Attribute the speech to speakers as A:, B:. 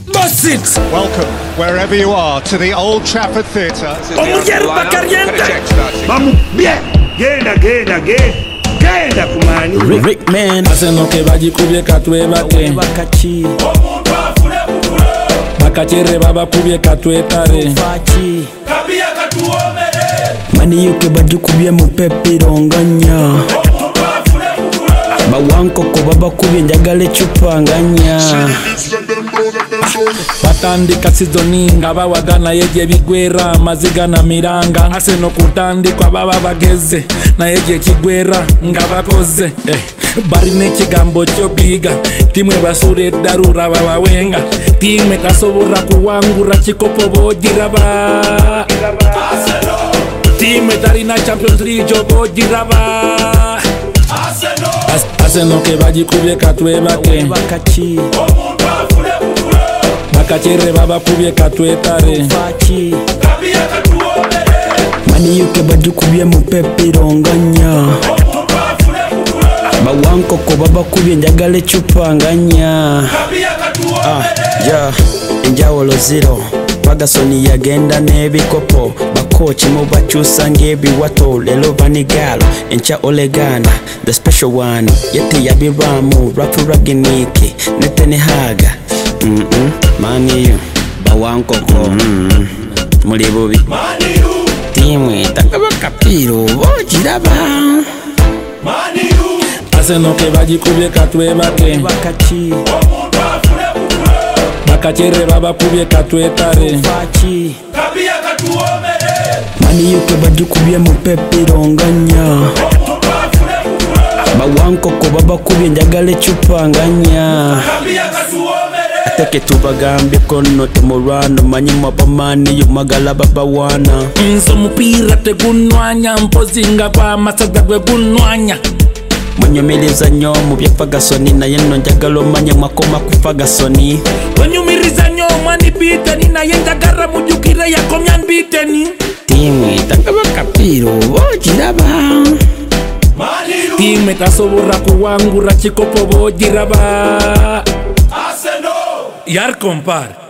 A: Bust it!
B: Welcome, wherever you are, to the Old Trafford Theatre.
A: Omuyerba caliente!
C: Vamos, bien! Genda kumani!
A: Rickman aseno ke bagikubye katwebake bakachere babakubye katwetare mani yuke bagikubye mu pepironganya bawankoko babakubye njagala ecupanganya batandika sizoni nga bawagana yeje bigwera amaziga na miranga aseno kutandikwa baba bageze na yeje kigwera nga bakoze bari n'ekigambo kyo biga timwe basure darura babawenga timwe tasobora kuwangura kikopo bogiraba timwe tarina Champions League bogiraba aseno ke bagikubye katwebake bakachere babakubye katwetare mani yuke bagikubye mu pepironganya bawankoko babakubye njagala ecupanganya enjawulo zero Pagasoni yagenda n'ebikopo bakochi mu bakyusa ng'ebiwato lelo vanigala encha olegana the special one yete yabiramu rapuraginiki netenehaga mani bawankoko muli bubi timwe takabakapiro bogiraba aseno ke bagikubye katwebake bakachere babakubye katwetare mani yuke bagikubye mu pepironganya bawankoko babakubye njagala ecupanganya ateke tubagambye kono temurwano manyi mwabamani yumagala babawana nso mupira tegunwanya mpozinga kwa masaga gwe gunwanya Wanyumiriza nyo mu bya Pagasoni naye no njagala omanye mwakoma ku Pagasoni wanyumiriza nyo mani biteni naye njagala mujukira yakomya biteni timwe takabakapiro bogiraba timwe tasobora kuwangura kikopo bogiraba Arsenal yar compare